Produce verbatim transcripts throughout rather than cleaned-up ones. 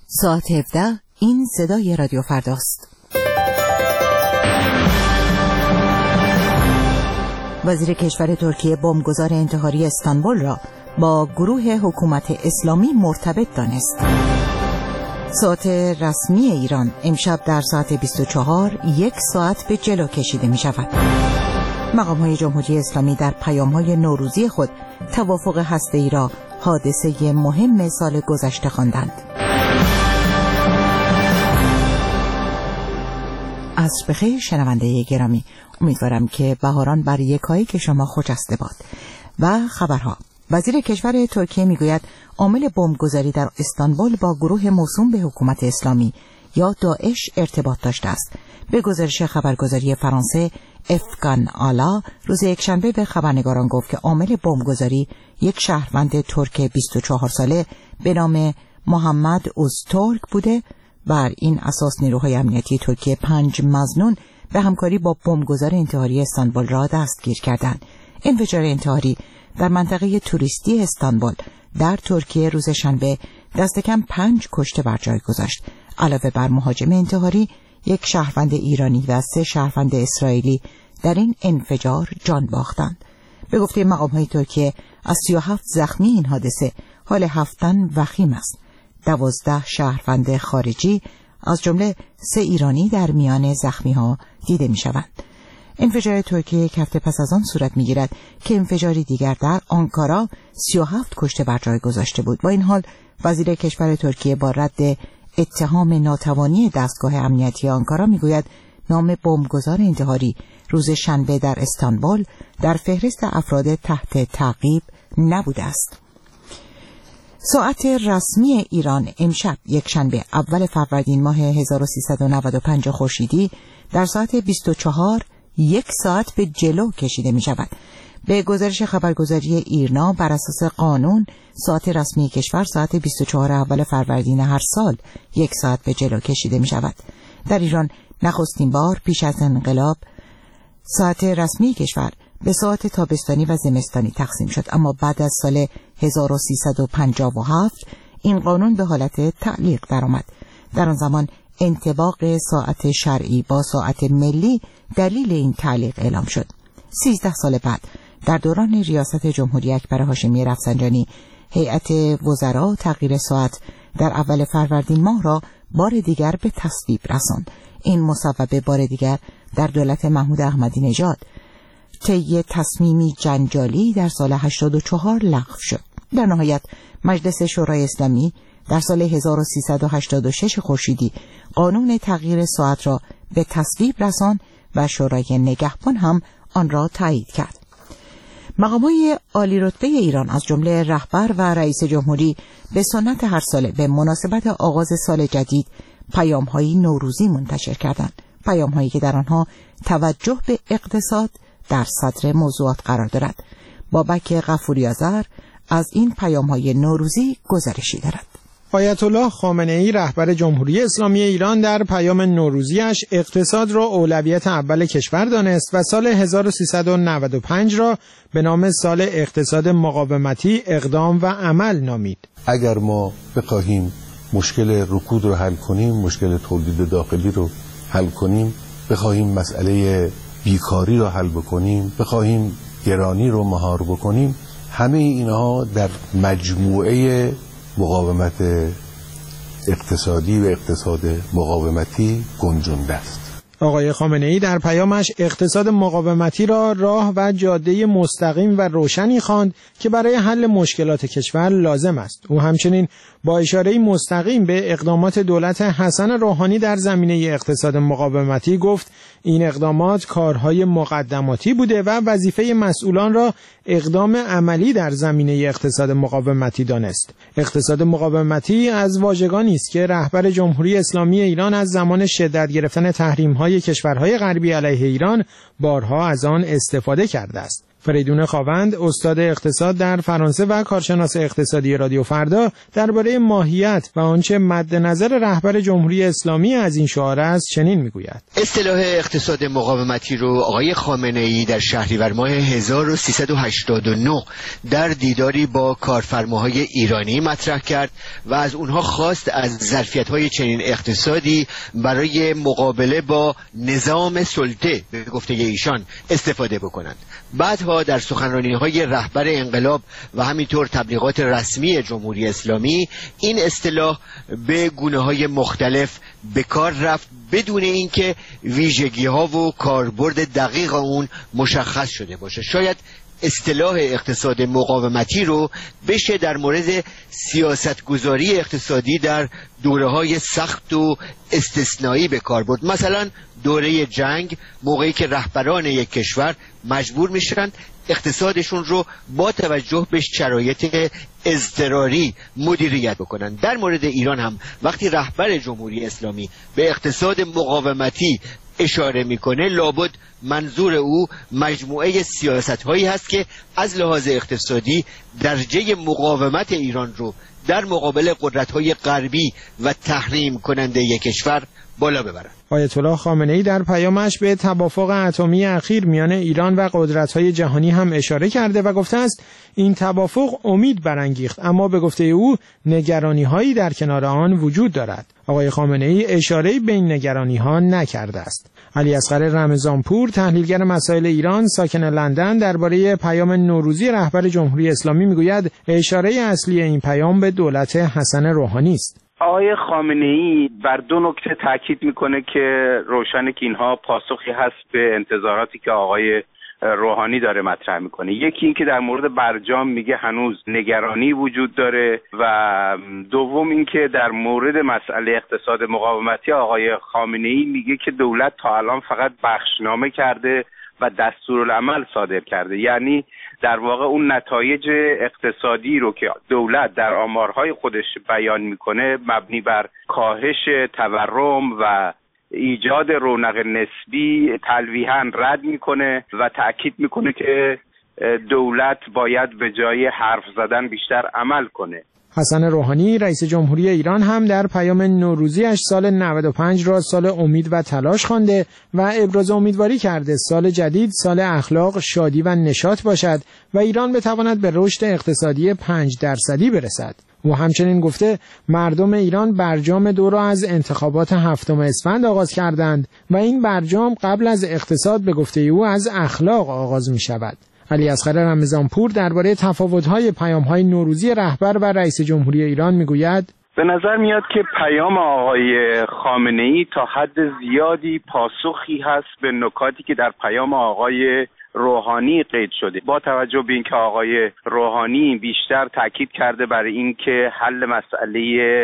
ساعت هفده این صدای رادیو فرداست. وزیر کشور ترکیه بمبگذار انتحاری استانبول را با گروه حکومت اسلامی مرتبط دانست. ساعت رسمی ایران امشب در ساعت بیست و چهار یک ساعت به جلو کشیده می شود. مقام‌های جمهوری اسلامی در پیام‌های نوروزی خود توافق هسته‌ای را حادثه مهم سال گذشته خواندند. عصر بخیر شنونده گرامی، امیدوارم که بهاران بر یکایی که شما خجسته باد. و خبرها: وزیر کشور ترکیه میگوید عامل بمبگذاری در استانبول با گروه موسوم به حکومت اسلامی یا داعش ارتباط داشته است. به گزارش خبرگزاری فرانسه افغان آلا روز یکشنبه به خبرنگاران گفت که عامل بمبگذاری یک شهروند ترک بیست و چهار ساله به نام محمد اوزتورک بوده. بر این اساس نیروهای امنیتی ترکیه پنج مظنون به همکاری با بمبگذار انتحاری استانبول را دستگیر کردند. انفجار انتحاری در منطقه توریستی استانبول در ترکیه روز شنبه دست کم پنج کشته بر جای گذاشت. علاوه بر مهاجم انتحاری، یک شهروند ایرانی و سه شهروند اسرائیلی در این انفجار جان باختند. به گفته مقام‌های ترکیه از سی و هفت زخمی این حادثه حال هفت تن وخیم است. دوازده شهروند خارجی از جمله سه ایرانی در میان زخمی‌ها دیده می‌شوند. انفجار ترکیه یک هفته پس از آن صورت می‌گیرد که انفجاری دیگر در آنکارا سی و هفت کشته بر جای گذاشته بود. با این حال وزیر کشور ترکیه با رد اتهام ناتوانی دستگاه امنیتی آنکارا میگوید نام بمبگذار انتحاری روز شنبه در استانبول در فهرست افراد تحت تعقیب نبوده است. ساعت رسمی ایران امشب یک شنبه اول فروردین ماه هزار و سیصد و نود و پنج خورشیدی در ساعت بیست و چهار یک ساعت به جلو کشیده می شود. به گزارش خبرگزاری ایرنا بر اساس قانون ساعت رسمی کشور ساعت بیست و چهار اول فروردین هر سال یک ساعت به جلو کشیده می شود. در ایران نخستین بار پیش از انقلاب ساعت رسمی کشور به ساعت تابستانی و زمستانی تقسیم شد، اما بعد از سال هزار و سیصد و پنجاه و هفت این قانون به حالت تعلیق درآمد. در آن زمان انطباق ساعت شرعی با ساعت ملی دلیل این تعلیق اعلام شد. سیزده سال بعد در دوران ریاست جمهوری اکبر هاشمی رفسنجانی هیئت وزرا تغییر ساعت در اول فروردین ماه را بار دیگر به تصویب رساند. این مصوبه بار دیگر در دولت محمود احمدی نژاد طی تصمیمی جنجالی در سال هشتاد و چهار لغو شد. در نهایت مجلس شورای اسلامی در سال هزار و سیصد و هشتاد و شش خورشیدی قانون تغییر ساعت را به تصویب رساند و شورای نگهبان هم آن را تایید کرد. مقام‌های عالی رتبه ایران از جمله رهبر و رئیس جمهوری به سنت هر ساله به مناسبت آغاز سال جدید پیام‌های نوروزی منتشر کردند. پیام‌هایی که در آنها توجه به اقتصاد در صدر موضوعات قرار دارد. بابک غفوری آذر از این پیام‌های نوروزی گزارشی دارد. آیت الله خامنه‌ای رهبر جمهوری اسلامی ایران در پیام نوروزیش اقتصاد را اولویت اول کشور دانست و سال هزار و سیصد و نود و پنج را به نام سال اقتصاد مقاومتی اقدام و عمل نامید. اگر ما بخواهیم مشکل رکود رو حل کنیم، مشکل تولید داخلی رو حل کنیم، بخواهیم مسئله بیکاری رو حل بکنیم، بخواهیم گرانی رو مهار بکنیم، همه اینها در مجموعه مقاومت اقتصادی و اقتصاد مقاومتی گنجونده است. آقای خامنه‌ای در پیامش اقتصاد مقاومتی را راه و جاده مستقیم و روشنی خواند که برای حل مشکلات کشور لازم است. او همچنین با اشاره مستقیم به اقدامات دولت حسن روحانی در زمینه اقتصاد مقاومتی گفت این اقدامات کارهای مقدماتی بوده و وظیفه مسئولان را اقدام عملی در زمینه اقتصاد مقاومتی دانست. اقتصاد مقاومتی از واژگانی است که رهبر جمهوری اسلامی ایران از زمان شدت گرفتن تحریم‌های کشورهای غربی علیه ایران بارها از آن استفاده کرده است. فریدون خاوند، استاد اقتصاد در فرانسه و کارشناس اقتصادی رادیو فردا، درباره ماهیت و آنچه مد نظر رهبر جمهوری اسلامی از این شعار است چنین میگوید. اصطلاح اقتصاد مقاومتی رو آقای خامنه‌ای در شهریور ماه هزار و سیصد و هشتاد و نه در دیداری با کارفرماهای ایرانی مطرح کرد و از اونها خواست از ظرفیت‌های چنین اقتصادی برای مقابله با نظام سلطه به گفته ایشان استفاده بکنند. بعدها در سخنرانی‌های رهبر انقلاب و همینطور تبلیغات رسمی جمهوری اسلامی این اصطلاح به گونه‌های مختلف به کار رفت بدون اینکه ویژگی‌ها و کاربرد دقیق اون مشخص شده باشه. شاید اصطلاح اقتصاد مقاومتی رو بشه در مورد سیاستگذاری اقتصادی در دوره‌های سخت و استثنایی به کار برد. مثلا دوره جنگ، موقعی که رهبران یک کشور مجبور میشن اقتصادشون رو با توجه به شرایط اضطراری مدیریت بکنن. در مورد ایران هم وقتی رهبر جمهوری اسلامی به اقتصاد مقاومتی اشاره میکنه، لابد منظور او مجموعه سیاست هایی هست که از لحاظ اقتصادی درجه مقاومت ایران رو در مقابل قدرت های غربی و تحریم کننده یک کشور بالا ببرند. آیت الله خامنه‌ای در پیامش به توافق اتمی اخیر میان ایران و قدرت‌های جهانی هم اشاره کرده و گفته است این توافق امید برانگیخت، اما به گفته او نگرانی‌هایی در کنار آن وجود دارد. آقای خامنه‌ای اشاره‌ای به این نگرانی‌ها نکرده است. علی اصغر رمضانپور، تحلیلگر مسائل ایران ساکن لندن، درباره پیام نوروزی رهبر جمهوری اسلامی میگوید اشاره اصلی این پیام به دولت حسن روحانی است. آقای خامنه‌ای بر دو نکته تاکید میکنه که روشنه که اینها پاسخی هست به انتظاراتی که آقای روحانی داره مطرح میکنه. یکی این که در مورد برجام میگه هنوز نگرانی وجود داره و دوم این که در مورد مسئله اقتصاد مقاومتی آقای خامنه‌ای میگه که دولت تا الان فقط بخشنامه کرده و دستورالعمل صادر کرده، یعنی در واقع اون نتایج اقتصادی رو که دولت در آمارهای خودش بیان میکنه مبنی بر کاهش تورم و ایجاد رونق نسبی تلویحاً رد میکنه و تأکید میکنه که دولت باید به جای حرف زدن بیشتر عمل کنه. حسن روحانی رئیس جمهوری ایران هم در پیام نوروزیش سال نود و پنج را سال امید و تلاش خوانده و ابراز امیدواری کرده سال جدید سال اخلاق، شادی و نشاط باشد و ایران بتواند به رشد اقتصادی پنج درصدی برسد. او همچنین گفته مردم ایران برجام دو را از انتخابات هفتم اسفند آغاز کردند و این برجام قبل از اقتصاد به گفته او از اخلاق آغاز می شود. علی اصغر رمضانپور درباره تفاوت‌های پیام‌های نوروزی رهبر و رئیس جمهوری ایران میگوید به نظر میاد که پیام آقای خامنه‌ای تا حد زیادی پاسخی هست به نکاتی که در پیام آقای روحانی قید شده. با توجه به اینکه آقای روحانی بیشتر تاکید کرده بر اینکه حل مسئله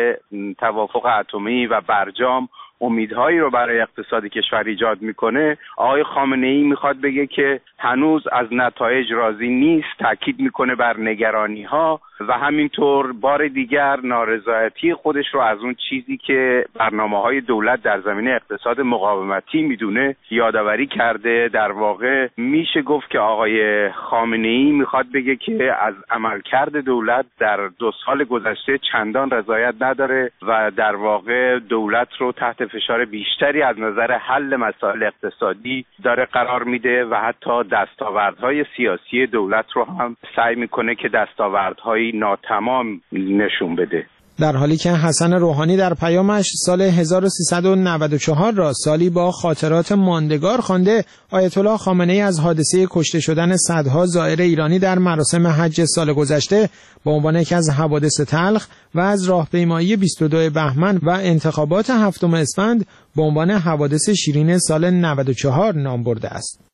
توافق اتمی و برجام امیدهایی رو برای اقتصاد کشور ایجاد میکنه، آقای خامنه‌ای میخواد بگه که هنوز از نتایج راضی نیست، تاکید میکنه بر نگرانی‌ها و همینطور بار دیگر نارضایتی خودش رو از اون چیزی که برنامه‌های دولت در زمینه اقتصاد مقاومتی میدونه یادآوری کرده. در واقع میشه گفت که آقای خامنه‌ای میخواد بگه که از عملکرد دولت در دو سال گذشته چندان رضایت نداره و در واقع دولت رو تحت فشار بیشتری از نظر حل مسائل اقتصادی داره قرار میده و حتی دستاوردهای سیاسی دولت رو هم سعی میکنه که دستاوردهای ناتمام نشون بده. در حالی که حسن روحانی در پیامش سال هزار و سیصد و نود و چهار را سالی با خاطرات ماندگار خوانده، آیت الله خامنه‌ای از حادثه کشته شدن صدها زائر ایرانی در مراسم حج سال گذشته به عنوان یکی از حوادث تلخ و از راهپیمایی بیست و دو بهمن و انتخابات هفتم اسفند به عنوان حوادث شیرین سال نود و چهار نام برده است.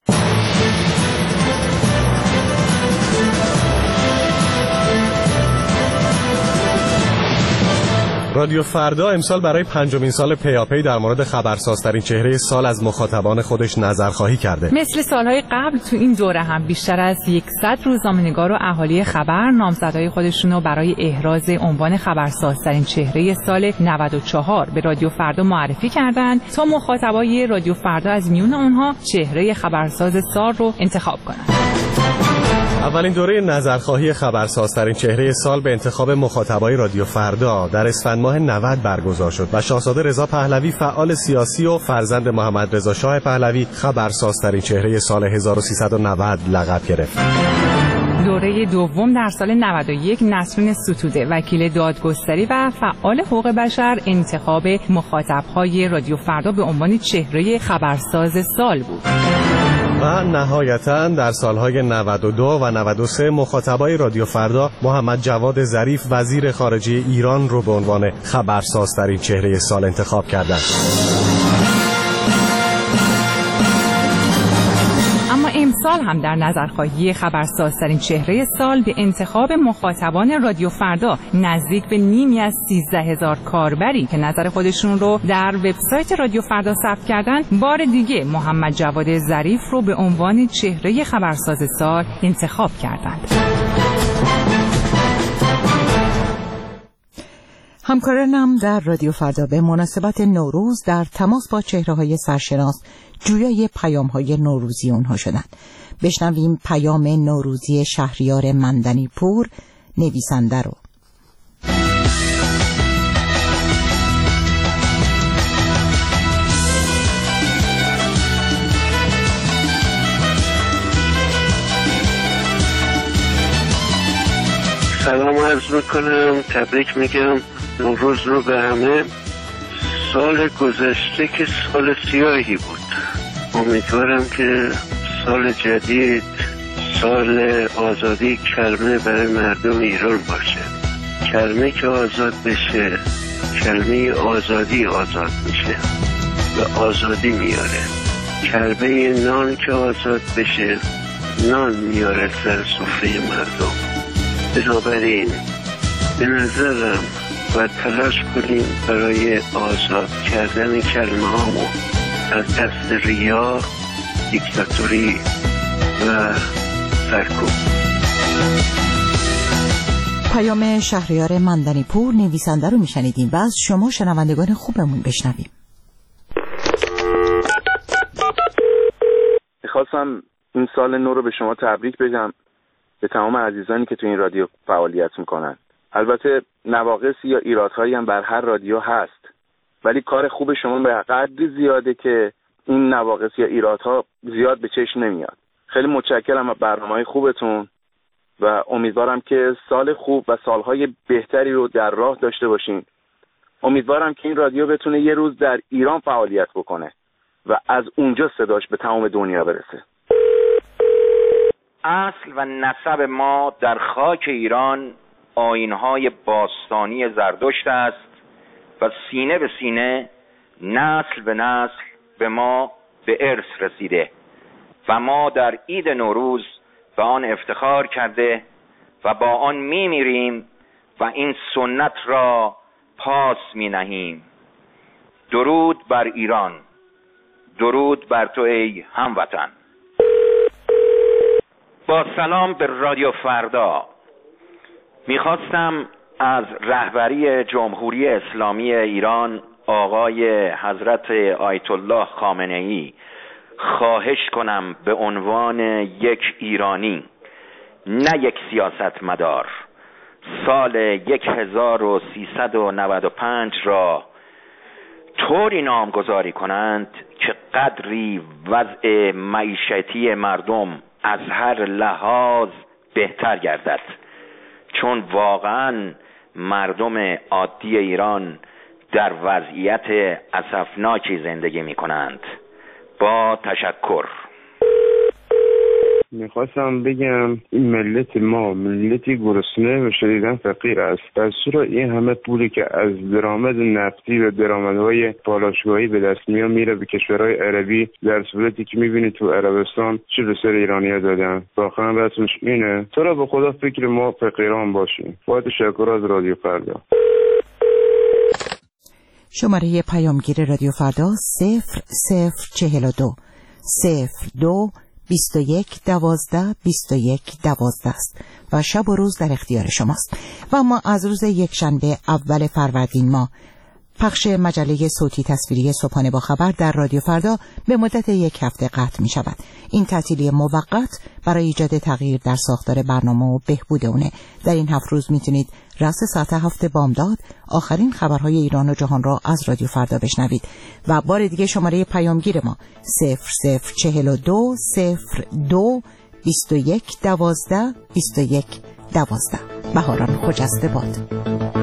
رادیو فردا امسال برای پنجمین سال پیاپی در مورد خبرسازترین چهره سال از مخاطبان خودش نظرخواهی کرده. مثل سالهای قبل تو این دوره هم بیشتر از صد روزنامه‌نگار و اهالی خبر نامزدهای خودشون رو برای احراز عنوان خبرسازترین چهره سال نود و چهار به رادیو فردا معرفی کردند تا مخاطبای رادیو فردا از میون اونها چهره خبرساز سال رو انتخاب کنند. اولین دوره نظرخواهی خبرسازترین چهره سال به انتخاب مخاطبای رادیو فردا در اسفند ماه نود برگزار شد و شاهزاده رضا پهلوی فعال سیاسی و فرزند محمد رضا شاه پهلوی خبرسازترین چهره سال هزار و سیصد و نود لقب گرفت. دوره دوم در سال نود و یک نسرین ستوده وکیل دادگستری و فعال حقوق بشر انتخاب مخاطبهای رادیو فردا به عنوان چهره خبرساز سال بود. و نهایتاً در سالهای نود و دو و نود و سه مخاطبای رادیو فردا محمد جواد ظریف وزیر خارجه ایران رو به عنوان خبرسازترین چهره سال انتخاب کردند. اما امسال هم در نظرخواهی خبرسازترین چهره سال به انتخاب مخاطبان رادیو فردا نزدیک به نیمی از سیزده هزار کاربری که نظر خودشون رو در وبسایت رادیو فردا ثبت کردن بار دیگه محمد جواد ظریف رو به عنوان چهره خبرساز سال انتخاب کردند. همکارانم در رادیو فردا به مناسبت نوروز در تماس با چهره‌های سرشناس جویای پیام‌های نوروزی اونها شدند. بشنویم پیام نوروزی شهریار مندنی پور نویسنده رو. سلام عرض میکنم، تبریک میگم نوروز رو به همه. سال گذشته که سال سیاهی بود، امیدوارم که سال جدید سال آزادی کلمه برای مردم ایران باشه. کلمه که آزاد بشه، کلمه آزادی آزاد میشه و آزادی میاره. کلمه نان که آزاد بشه، نان میاره سر سفره مردم. بنابراین به نظرم باید تلاش کنیم برای آزاد کردن کلمه هامو از دست ریا، دیکتاتوری و سرکوب. پیام شهریار مندنی پور نویسنده رو میشنیدیم و از شما شنوندگان خوبمون بشنویم. میخواستم این سال نو رو به شما تبریک بگم، به تمام عزیزانی که تو این رادیو فعالیت میکنن. البته نواقص یا ایرادهایی هم بر هر رادیو هست، ولی کار خوب شما به قدری زیاده که این نواقص یا ایرادها زیاد به چشم نمیاد. خیلی متشکرم از برنامه‌های خوبتون و امیدوارم که سال خوب و سالهای بهتری رو در راه داشته باشین. امیدوارم که این رادیو بتونه یه روز در ایران فعالیت بکنه و از اونجا صداش به تمام دنیا برسه. اصل و نسب ما در خاک ایران آیین‌های باستانی زرتشت است و سینه به سینه، نسل به نسل به ما به ارث رسیده و ما در عید نوروز به آن افتخار کرده و با آن می‌میریم و این سنت را پاس می‌نهیم. درود بر ایران، درود بر تو ای هموطن. با سلام به رادیو فردا. میخواستم از رهبری جمهوری اسلامی ایران آقای حضرت آیت الله خامنه‌ای خواهش کنم به عنوان یک ایرانی، نه یک سیاستمدار، سال هزار و سیصد و نود و پنج را طوری نامگذاری کنند که قدری وضع معیشتی مردم از هر لحاظ بهتر گردد، چون واقعا مردم عادی ایران در وضعیت اسفناکی زندگی می کنند. با تشکر. میخواستم بگم این ملت ما ملتی گرسنه و شدیداً فقیر است. در صورت این همه پولی که از درآمد نفتی و درآمدهای پالایشگاهی به دست میاد میره به کشورهای عربی، در صورتی که میبینی تو عربستان چه به سر ایرانی‌ها دادن. واقعا رسمش اینه. تو را به خدا فکر ما فقیران باشیم. با تشکر از رادیو فردا. شماره پیامگیر رادیو فردا صفر صفر چهل و دو صفر دو بیست و یک دوازده بیست و یک دوازده است و شب و روز در اختیار شماست. و اما از روز یکشنبه اول فروردین ماه پخش مجله صوتی تصویری صبحانه با خبر در رادیو فردا به مدت یک هفته قطع می شود. این تعطیلی موقت برای ایجاد تغییر در ساختار برنامه و بهبود اونه. در این هفت روز میتونید رأس ساعت هفت بامداد آخرین خبرهای ایران و جهان را از رادیو فردا بشنوید. و بار دیگه شماره پیامگیر ما صفر صفر چهل و دو صفر دو بیست و یک دوازده بیست و یک دوازده. بهاران خجسته باد.